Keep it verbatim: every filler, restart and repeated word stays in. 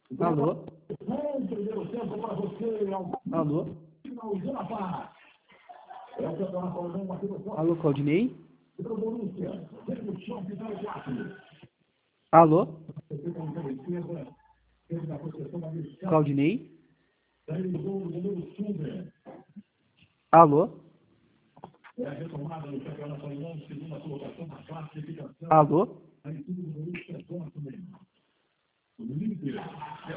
Alô? Bom primeiro tempo para você, Alô? finalzinho na paz. É o campeonato alemão aqui no Forte. Alô, Claudinei? Pro Borussia, execução final quatro. Alô? Você com a esquerda, teve na proteção da Michel. Claudinei? Daí o gol do goleiro Sunder. Alô? É a retomada do campeonato alemão, segunda colocação na classificação. Alô? Aí tudo do Borussia Dortmund. O líder.